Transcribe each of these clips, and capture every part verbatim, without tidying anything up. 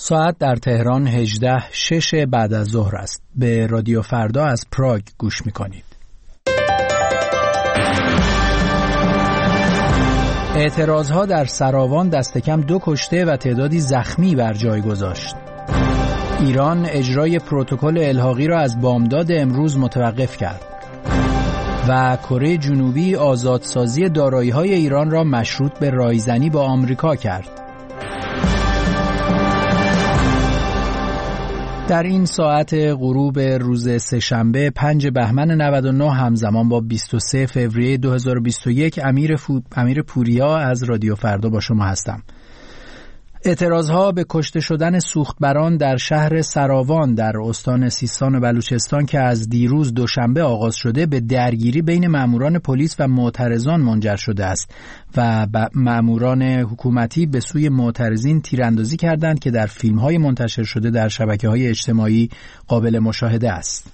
ساعت در تهران هجده شش بعد از ظهر است. به رادیو فردا از پراگ گوش می‌کنید. اعتراضها در سراوان دست کم دو کشته و تعدادی زخمی بر جای گذاشت. ایران اجرای پروتکل الحاقی را از بامداد امروز متوقف کرد. و کره جنوبی آزادسازی دارایی‌های ایران را مشروط به رایزنی با آمریکا کرد. در این ساعت غروب روز سه‌شنبه پنج بهمن نود و نه همزمان با بیست و سوم فوریه دو هزار و بیست و یک امیر, فو... امیر پوریا از رادیو فردا با شما هستم. اعتراضها به کشته شدن سوختبران در شهر سراوان در استان سیستان و بلوچستان که از دیروز دوشنبه آغاز شده به درگیری بین ماموران پلیس و معترضان منجر شده است و ماموران حکومتی به سوی معترضین تیراندازی کردند که در فیلم‌های منتشر شده در شبکه‌های اجتماعی قابل مشاهده است.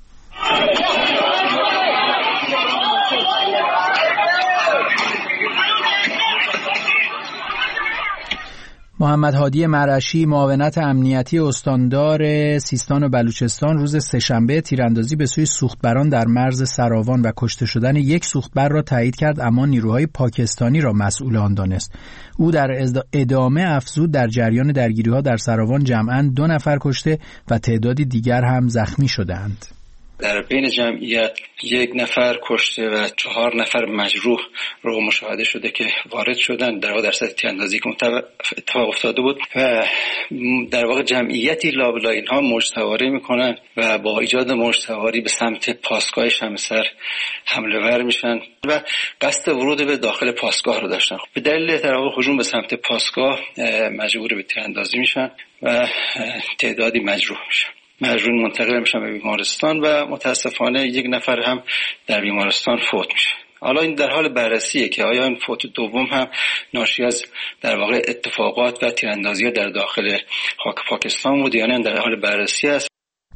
محمد هادی مرعشی معاونت امنیتی استاندار سیستان و بلوچستان روز سه‌شنبه تیراندازی به سوی سوختبران در مرز سراوان و کشته شدن یک سوختبر را تایید کرد، اما نیروهای پاکستانی را مسئول آن دانست. او در ادامه افزود در جریان درگیری‌ها در سراوان جمعاً دو نفر کشته و تعدادی دیگر هم زخمی شدند. در بین جمعیت یک نفر کشته و چهار نفر مجروح رو مشاهده شده که وارد شدن در واقع در سطح تیراندازی که اتفاق افتاده بود و در واقع جمعیتی لابلای اینها موج سواری میکنن و با ایجاد موج سواری به سمت پاسگاه شمسر حمله ور میشن و قصد ورود به داخل پاسگاه رو داشتن. به دلیل در واقع هجوم به سمت پاسگاه مجبور به تیراندازی میشن و تعدادی مجروح میشن. مجروحین منتقل میشن به بیمارستان و متاسفانه یک نفر هم در بیمارستان فوت میشه. حالا این در حال بررسیه که آیا این فوت دوم هم ناشی از در واقع اتفاقات و تیراندازی در داخل خاک پاکستان بود یا نه، در حال بررسی است.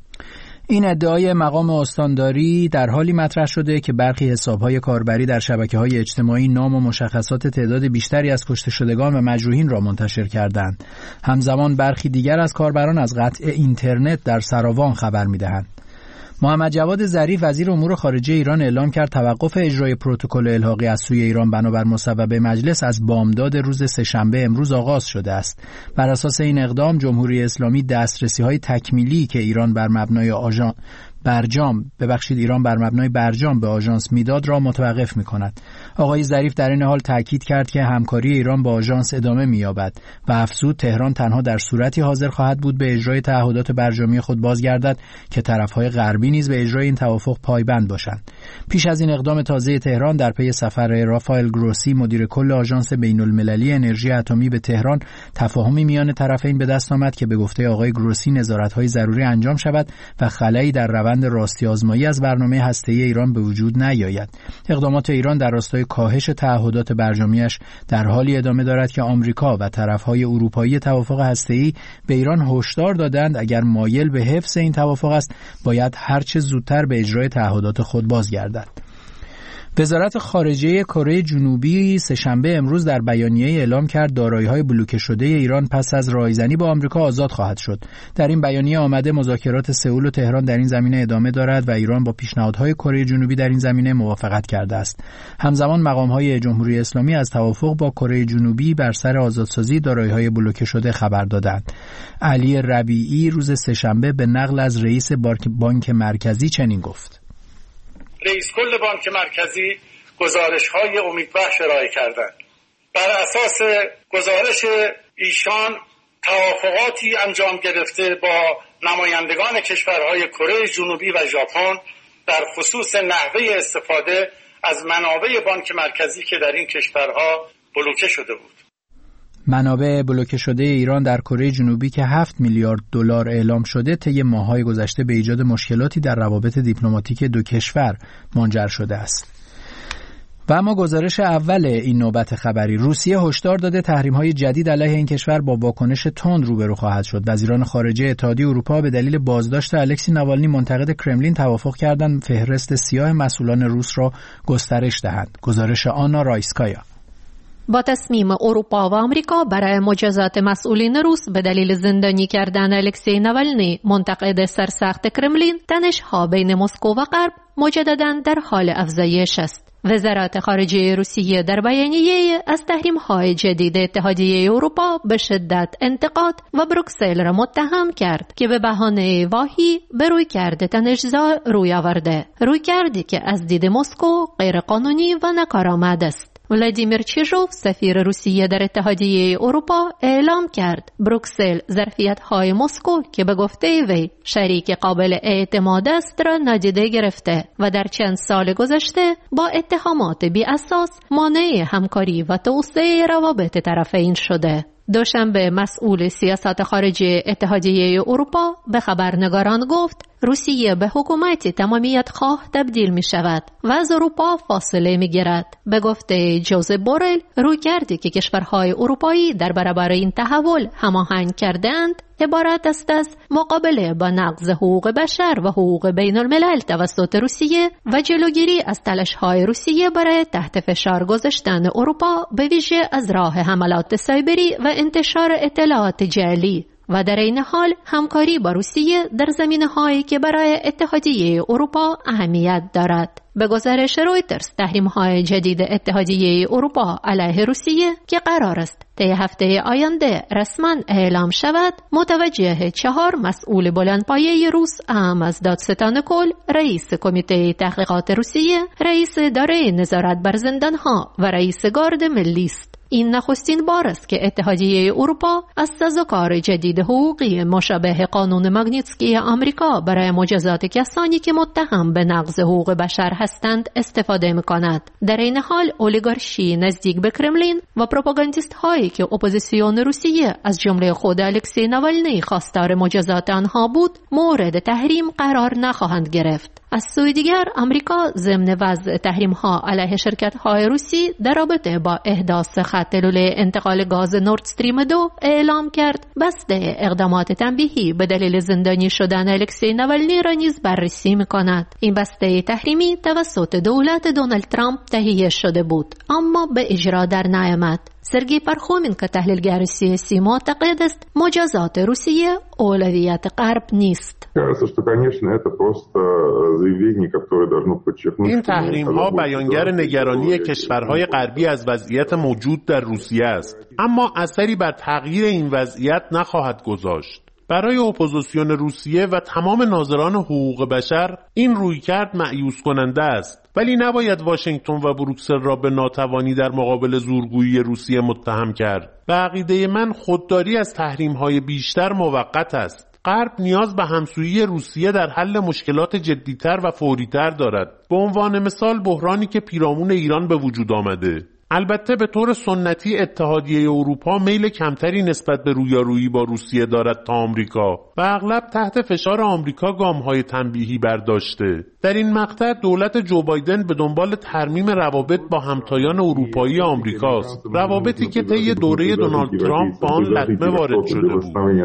این ادعای مقام استانداری در حالی مطرح شده که برخی حساب‌های کاربری در شبکه‌های اجتماعی نام و مشخصات تعداد بیشتری از کشته شدگان و مجروحین را منتشر کردند. همزمان برخی دیگر از کاربران از قطع اینترنت در سراوان خبر می‌دهند. محمد جواد ظریف وزیر امور خارجه ایران اعلام کرد توقف اجرای پروتکل الحاقی از سوی ایران بنابر مصوبه مجلس از بامداد روز سه‌شنبه امروز آغاز شده است. بر اساس این اقدام جمهوری اسلامی دسترسی‌های تکمیلی که ایران بر مبنای آژانس برجام ببخشید ایران بر مبنای برجام به آژانس میداد را متوقف می‌کند. آقای ظریف در این حال تاکید کرد که همکاری ایران با آژانس ادامه می‌یابد و افزود تهران تنها در صورتی حاضر خواهد بود به اجرای تعهدات برجامی خود بازگردد که طرف‌های غربی نیز به اجرای این توافق پایبند باشند. پیش از این اقدام تازه تهران در پی سفر رافائل گروسی مدیر کل آژانس بین‌المللی انرژی اتمی به تهران تفاهمی میان طرفین به دست آمد که به گفته آقای گروسی نظارت‌های ضروری انجام شود و خلایی در روند راستی آزمایی از برنامه هسته‌ای ایران به وجود نیاید. اقدامات ایران در راستای کاهش تعهدات برجامیش در حالی ادامه دارد که آمریکا و طرف‌های اروپایی توافق هسته‌ای به ایران هشدار دادند اگر مایل به حفظ این توافق است باید هر چه زودتر به اجرای تعهدات خود بازگردد. وزارت خارجه کره جنوبی سه‌شنبه امروز در بیانیه اعلام کرد دارایی‌های بلوکه شده ایران پس از رایزنی با آمریکا آزاد خواهد شد. در این بیانیه آمده مذاکرات سئول و تهران در این زمینه ادامه دارد و ایران با پیشنهادهای کره جنوبی در این زمینه موافقت کرده است. همزمان مقام‌های جمهوری اسلامی از توافق با کره جنوبی بر سر آزادسازی دارایی‌های بلوکه شده خبر دادند. علی ربیعی روز سه‌شنبه به نقل از رئیس بانک مرکزی چنین گفت: رئیس کل بانک مرکزی گزارش‌های امیدبخش ارائه کردند. بر اساس گزارش ایشان توافقاتی انجام گرفته با نمایندگان کشورهای کره جنوبی و ژاپن در خصوص نحوه استفاده از منابع بانک مرکزی که در این کشورها بلوکه شده بود. منابع بلوکه شده ایران در کره جنوبی که هفت میلیارد دلار اعلام شده طی ماه‌های گذشته به ایجاد مشکلاتی در روابط دیپلماتیک دو کشور منجر شده است. و اما گزارش اول این نوبت خبری: روسیه هشدار داده تحریم‌های جدید علیه این کشور با واکنش تند روبرو خواهد شد. وزیران خارجه اتحادیه اروپا به دلیل بازداشت الکسی ناوالنی منتقد کرملین توافق کردند فهرست سیاه مسئولان روس را گسترش دهند. گزارش آنا رایسکایا. با تصمیم اروپا و آمریکا برای مجازات مسئولین روس به دلیل زندانی کردن الکسی ناولنی منتقد سرسخت کرملین، تنش‌ها بین مسکو و غرب مجدداً در حال افزایش است. وزارت خارجه روسیه در بیانیه از تحریم‌های جدید اتحادیه اروپا به شدت انتقاد و بروکسل را متهم کرد که به بهانه واهی به رویکرد تنش‌زا روی آورده، رویکردی که از دید مسکو غیرقانونی و ناکارآمد است. ولادیمیر چیژوف سفیر روسیه در اتحادیه اروپا اعلام کرد بروکسل ظرفیت‌های مسکو که به گفته وی شریک قابل اعتماد است را نادیده گرفته و در چند سال گذشته با اتهامات بی اساس مانع همکاری و توسعه روابط طرفین شده. دوشنبه مسئول سیاست خارجی اتحادیه اروپا به خبرنگاران گفت روسیه به حکومتی تمامیت خواه تبدیل می شود و از اروپا فاصله می گیرد. به گفته جوزپ بورل، روی کردی که کشورهای اروپایی در برابر این تحول هماهنگ کردند عبارت است از مقابله با نقض حقوق بشر و حقوق بین الملل توسط روسیه و جلوگیری از تلاش‌های روسیه برای تحت فشار گذاشتن اروپا به ویژه از راه حملات سایبری و انتشار اطلاعات جعلی و در این حال همکاری با روسیه در زمینه‌هایی که برای اتحادیه اروپا اهمیت دارد. به گزارش رویترز، تحریم‌های جدید اتحادیه اروپا علیه روسیه که قرار است طی هفته آینده رسما اعلام شود، متوجه چهار مسئول بلندپایه روس اهم از دادستان کل، رئیس کمیته تحقیقات روسیه، رئیس اداره نظارت بر زندان‌ها و رئیس گارد ملی است. این نخستین بار است که اتحادیه اروپا از سازوکار جدید حقوقی مشابه قانون ماگنیتسکی آمریکا برای مجازات کسانی که متهم به نقض حقوق بشر هستند استفاده می‌کند. در این حال اولیگارشی نزدیک به کرملین و پروپاگاندیست هایی که اپوزیسیون روسیه از جمله خود الکسی ناولنی خواستار مجازات آنها بود مورد تحریم قرار نخواهند گرفت. از سوی دیگر آمریکا ضمن وضع تحریم‌ها علیه شرکت‌های روسی در رابطه با احداث خط لوله انتقال گاز نورد استریم دو اعلام کرد بسته اقدامات تنبیهی به دلیل زندانی شدن الکسی ناولنی را نیز بررسی می‌کند. این بسته تحریمی توسط دولت دونالد ترامپ تهیه شده بود اما به اجرا در نیامد. سرگی پرخومین که تحلیلگر سیاسی معتقد است مجازات روسیه اولویت غرب نیست. این تحریم‌ها بیانگر نگرانی کشورهای غربی از وضعیت موجود در روسیه است، اما اثری بر تغییر این وضعیت نخواهد گذاشت. برای اپوزیسیون روسیه و تمام ناظران حقوق بشر این رویکرد مایوس کننده است، ولی نباید واشنگتن و بروکسل را به ناتوانی در مقابل زورگویی روسیه متهم کرد. به عقیده من خودداری از تحریم‌های بیشتر موقت است. غرب نیاز به همسویی روسیه در حل مشکلات جدی‌تر و فوری‌تر دارد. به عنوان مثال بحرانی که پیرامون ایران به وجود آمده. البته به طور سنتی اتحادیه اروپا میل کمتری نسبت به رویارویی با روسیه دارد تا آمریکا و اغلب تحت فشار آمریکا گام‌های تنبیهی برداشته. در این مقطع دولت جو بایدن به دنبال ترمیم روابط با همتایان اروپایی آمریکاست، روابطی که طی دوره دونالد ترامپ با آن لطمه وارد شده بود.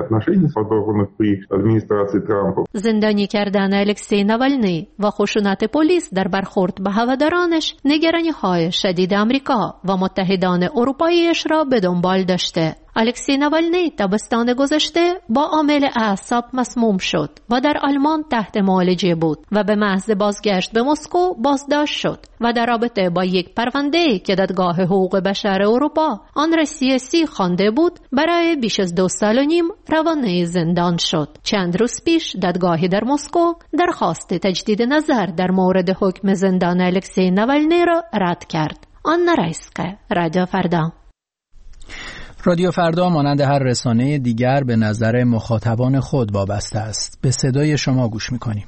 زندانی کردن الکسی ناولنی و خشونت پلیس در برخورد به هوادارانش نگرانی‌های شدید آمریکا و متحدان اروپاییش را به دنبال داشته. الکسی ناولنی تابستان گذشته با عامل اعصاب مسموم شد و در آلمان تحت معالجه بود و به محض بازگشت به مسکو بازداشت شد و در رابطه با یک پرونده که دادگاه حقوق بشر اروپا آن را سیاسی خوانده بود برای بیش از دو سال و نیم روانه زندان شد. چند روز پیش دادگاهی در مسکو درخواست تجدید نظر در مورد حکم زندان الکسی ناولنی را رد کرد. آن رایسکه، رادیو فردا. رادیو فردا مانند هر رسانه دیگر به نظر مخاطبان خود وابسته است. به صدای شما گوش می‌کنیم.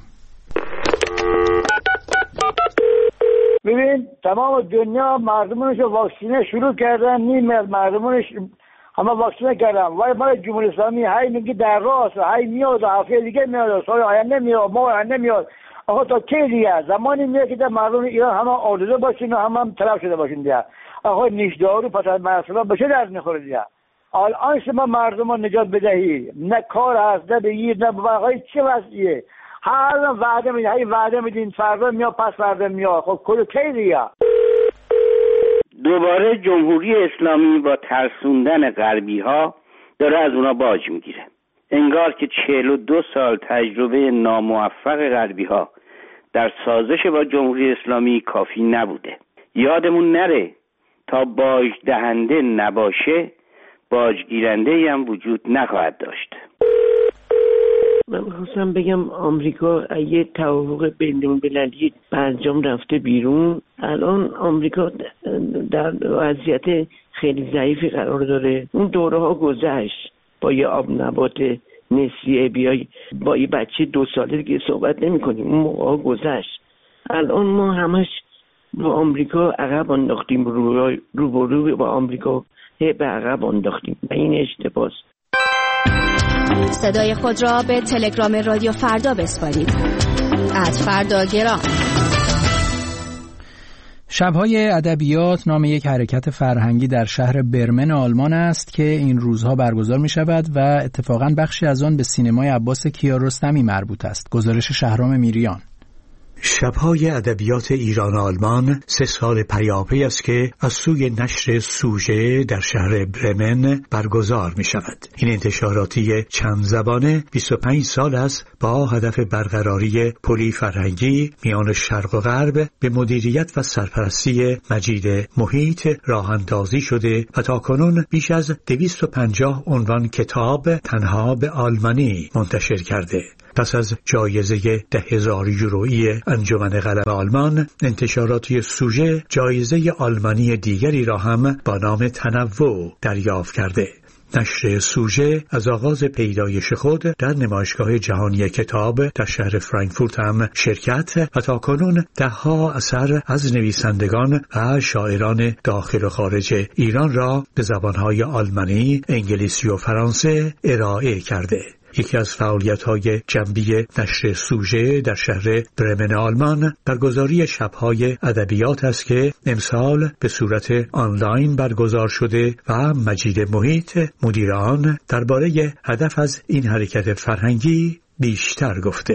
ببین تمام دنیا مردمانش واکسینه شروع کردن، نیم از مردمانش همه واکسینه کردن. ولی ما جمهوری اسلامی هی میگه در راست، هی میاد هفته دیگه میاد، سال آینده میاد، ما آینده میاد. آخه تا کی دیگه؟ زمانی میاد که در مردم ایران همه آلوده باشین و همه هم طرف شده باشین دیگه. آخه نیشدارو پس از مرسلا به چه درد میخوره دیگه؟ الان شما مردم رو نجات بدهی، نه کار هست، نه بگیر، نه ببرهای چه وضعیه؟ هر وعده میدین، هی وعده میدین، فردا میاد، پس فردا میاد. خب کل کی دیگه؟ دوباره جمهوری اسلامی با ترسوندن غربی ها داره از اونا باج میگیره. انگار که چهل و دو سال تجربه ناموفق غربی ها در سازش با جمهوری اسلامی کافی نبوده. یادمون نره تا باج دهنده نباشه باج گیرنده هم وجود نخواهد داشت. من میخواستم بگم آمریکا یه توافق بین‌المللی برجام رفته بیرون. الان آمریکا در وضعیت خیلی ضعیفی قرار داره. اون دوره ها گذشت. با یه آب نبات نسیه بیای با یه بچه دو ساله دیگه صحبت نمی کنیم. اون موقع ها گذشت. الان ما همش با آمریکا عقب انداختیم، رو رو رو با آمریکا به عقب انداختیم و این اشتباهه. صدای خود را به تلگرام رادیو فردا بسپارید. ات فردا گرام. شب‌های ادبیات نام یک حرکت فرهنگی در شهر برمن آلمان است که این روزها برگزار می‌شود و اتفاقاً بخشی از آن به سینمای عباس کیارستمی مربوط است. گزارش شهرام میریان. شب‌های ادبیات ایران آلمان سه سال پیاپی است که از سوی نشر سوژه در شهر برمن برگزار می شود. این انتشاراتی چند زبانه بیست و پنج سال است با هدف برقراری پلی فرهنگی میان شرق و غرب به مدیریت و سرپرستی مجید محیط راه اندازی شده و تاکنون بیش از دویست و پنجاه عنوان کتاب تنها به آلمانی منتشر کرده. پس از جایزه ده هزار یورویی انجمن قلم آلمان، انتشاراتی سوژه جایزه آلمانی دیگری را هم با نام تنوع دریافت کرده. نشر سوژه از آغاز پیدایش خود در نمایشگاه جهانی کتاب در شهر فرانکفورت هم شرکت و تاکنون ده‌ها اثر از نویسندگان و شاعران داخل و خارج ایران را به زبانهای آلمانی، انگلیسی و فرانسه ارائه کرده. یکی از فعالیت‌های جنبی نشر سوژه در شهر برمن آلمان برگزاری شب‌های ادبیات است که امسال به صورت آنلاین برگزار شده و مجید محیط مدیر آن درباره هدف از این حرکت فرهنگی بیشتر گفته.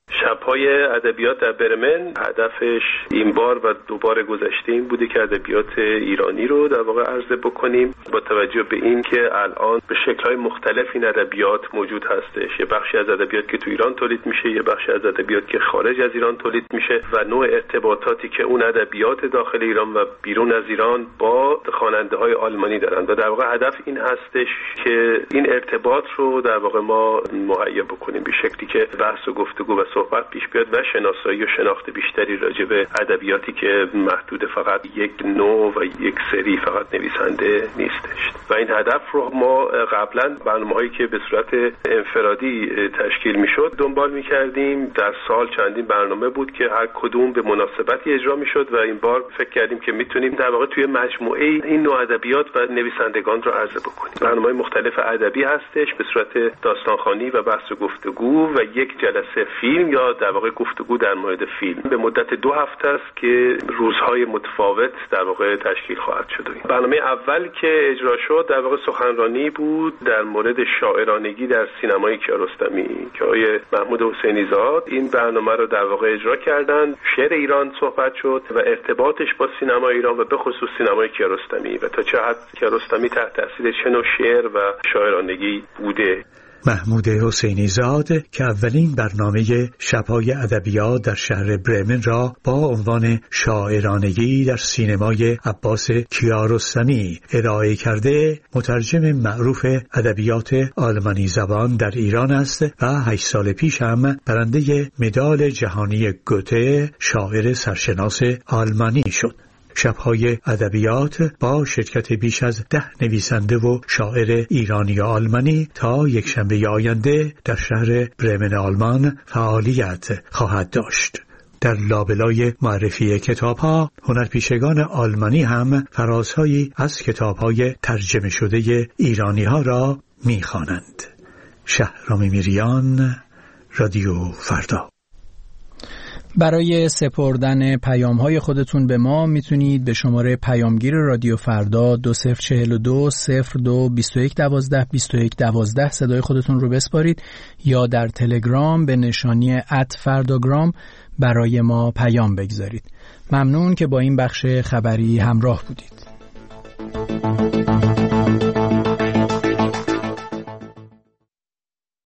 شب‌های ادبیات در برمن هدفش این بار و دوباره گذشته این بوده که ادبیات ایرانی رو در واقع عرضه بکنیم با توجه به این که الان به شکل‌های مختلف این ادبیات موجود هستش. یه بخشی از ادبیات که تو ایران تولید میشه، یه بخشی از ادبیات که خارج از ایران تولید میشه و نوع ارتباطاتی که اون ادبیات داخل ایران و بیرون از ایران با خواننده‌های آلمانی دارن و در واقع هدف این هستش که این ارتباط رو در واقع ما مهیا بکنیم به شکلی که بحث و گفتگو و صحبت پیش بیاد و شناسایی و شناخت بیشتری راجع به ادبیاتی که محدود فقط یک نوع و یک سری فقط نویسنده نیستش. و این هدف رو ما قبلا برنامه‌هایی که به صورت انفرادی تشکیل میشد دنبال می‌کردیم. در سال چندین برنامه بود که هر کدوم به مناسبتی اجرا میشد و این بار فکر کردیم که میتونیم در واقع توی مجموعه این نوع ادبیات و نویسندگان رو عرضه بکنیم. برنامه‌های مختلف ادبی هستش به صورت داستانخوانی و بحث و گفتگو و یک جلسه فیلم یا در واقع گفتگو در مورد فیلم به مدت دو هفته است که روزهای متفاوت در واقع تشکیل خواهد شد. برنامه اول که اجرا شد در واقع سخنرانی بود در مورد شاعرانگی در سینمای کیارستمی که آقای محمود حسینی زاد این برنامه رو در واقع اجرا کردند. شعر ایران صحبت شد و ارتباطش با سینمای ایران و به خصوص سینمای کیارستمی و تا چه حد کیارستمی تحت تاثیر چه نوع شعر و شاعرانگی بوده. محمود حسینی زاد که اولین برنامه شب‌های ادبیات در شهر برمن را با عنوان شاعرانگی در سینمای عباس کیارستمی ارائه کرده، مترجم معروف ادبیات آلمانی زبان در ایران است و هشت سال پیش هم برنده مدال جهانی گوته شاعر سرشناس آلمانی شد. شب‌های ادبیات با شرکت بیش از ده نویسنده و شاعر ایرانی و آلمانی تا یک شنبه آینده در شهر برمن آلمان فعالیت خواهد داشت. در لابلای معرفی کتاب‌ها، هنرپیشگان آلمانی هم فرازهایی از کتاب‌های ترجمه شده ایرانی‌ها را می‌خوانند. شهرام میریان، رادیو فردا. برای سپردن پیام‌های خودتون به ما میتونید به شماره پیامگیر رادیو فردا دو صفر چهل دو صفر دو بیست و یک دوازده بیست و یک دوازده صدای خودتون رو بسپارید یا در تلگرام به نشانی ات فرداگرام برای ما پیام بگذارید. ممنون که با این بخش خبری همراه بودید. باشید.